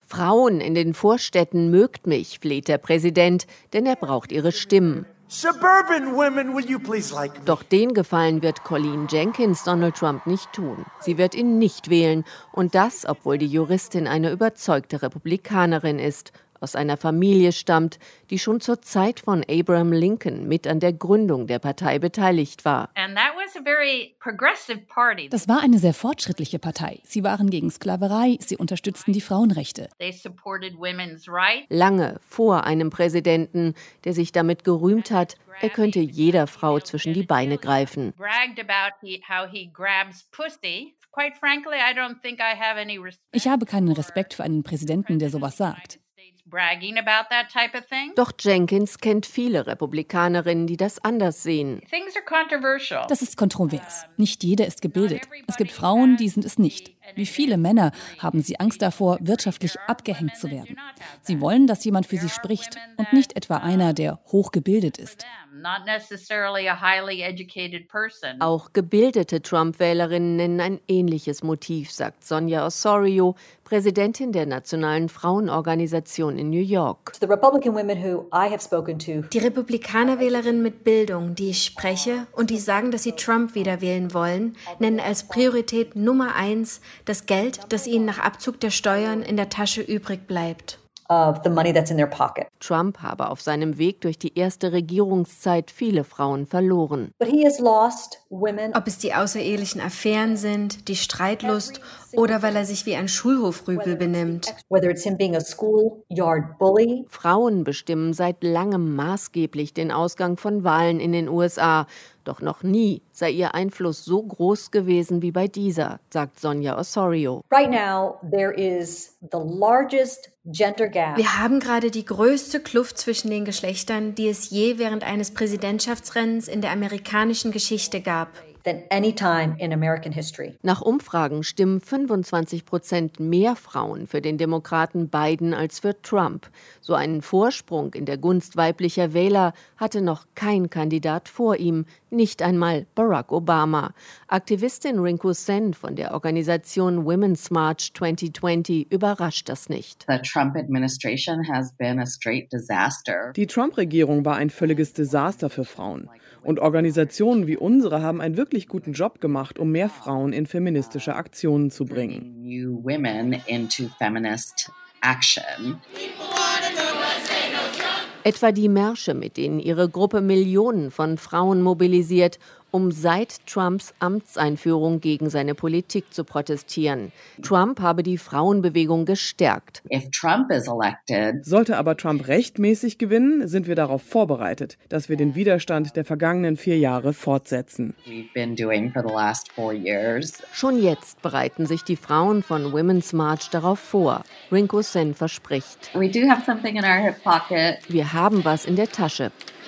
Frauen in den Vorstädten mögt mich, fleht der Präsident, denn er braucht ihre Stimmen. Suburban women, will you please like me? Doch den Gefallen wird Colleen Jenkins Donald Trump nicht tun. Sie wird ihn nicht wählen. Und das, obwohl die Juristin eine überzeugte Republikanerin ist, aus einer Familie stammt, die schon zur Zeit von Abraham Lincoln mit an der Gründung der Partei beteiligt war. Das war eine sehr fortschrittliche Partei. Sie waren gegen Sklaverei, sie unterstützten die Frauenrechte. Lange vor einem Präsidenten, der sich damit gerühmt hat, er könnte jeder Frau zwischen die Beine greifen. Ich habe keinen Respekt für einen Präsidenten, der sowas sagt. Doch Jenkins kennt viele Republikanerinnen, die das anders sehen. Das ist kontrovers. Nicht jeder ist gebildet. Es gibt Frauen, die sind es nicht. Wie viele Männer haben sie Angst davor, wirtschaftlich abgehängt zu werden. Sie wollen, dass jemand für sie spricht und nicht etwa einer, der hochgebildet ist. Auch gebildete Trump-Wählerinnen nennen ein ähnliches Motiv, sagt Sonia Osorio, Präsidentin der Nationalen Frauenorganisation in New York. Die Republikaner-Wählerinnen mit Bildung, die ich spreche und die sagen, dass sie Trump wieder wählen wollen, nennen als Priorität Nummer 1 das Geld, das ihnen nach Abzug der Steuern in der Tasche übrig bleibt. Trump habe auf seinem Weg durch die erste Regierungszeit viele Frauen verloren. Ob es die außerehelichen Affären sind, die Streitlust oder weil er sich wie ein Schulhofrüpel benimmt. Frauen bestimmen seit langem maßgeblich den Ausgang von Wahlen in den USA. Doch noch nie sei ihr Einfluss so groß gewesen wie bei dieser, sagt Sonia Osorio. Wir haben gerade die größte Kluft zwischen den Geschlechtern, die es je während eines Präsidentschaftsrennens in der amerikanischen Geschichte gab. Nach Umfragen stimmen 25% mehr Frauen für den Demokraten Biden als für Trump. So einen Vorsprung in der Gunst weiblicher Wähler hatte noch kein Kandidat vor ihm, nicht einmal Barack Obama. Aktivistin Rinku Sen von der Organisation Women's March 2020 überrascht das nicht. Die Trump-Regierung war ein völliges Desaster für Frauen. Und Organisationen wie unsere haben einen wirklich guten Job gemacht, um mehr Frauen in feministische Aktionen zu bringen. Etwa die Märsche, mit denen ihre Gruppe Millionen von Frauen mobilisiert, um seit Trumps Amtseinführung gegen seine Politik zu protestieren. Trump habe die Frauenbewegung gestärkt. Sollte aber Trump rechtmäßig gewinnen, sind wir darauf vorbereitet, dass wir den Widerstand der vergangenen 4 Jahre fortsetzen. Schon jetzt bereiten sich die Frauen von Women's March darauf vor. Rinku Sen verspricht: Wir haben was in der Tasche.